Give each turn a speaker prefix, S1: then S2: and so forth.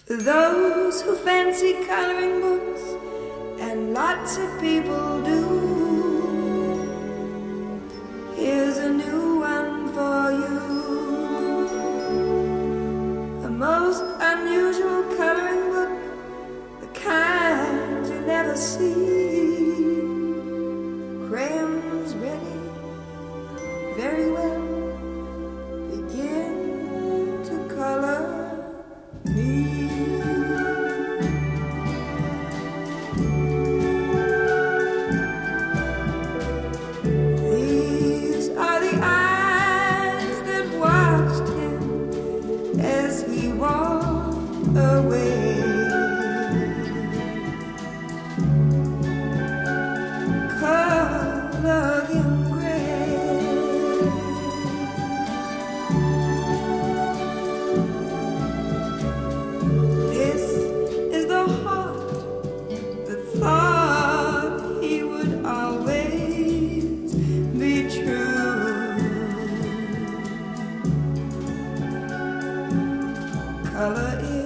S1: For those who fancy coloring books, and lots of people do, here's a new one for you. A most unusual coloring book, the kind you never see. Crayons ready, very well, begin to color me. These are the eyes that watched him as he walked away. Color him gray. This is the heart that thought he would always be true. Color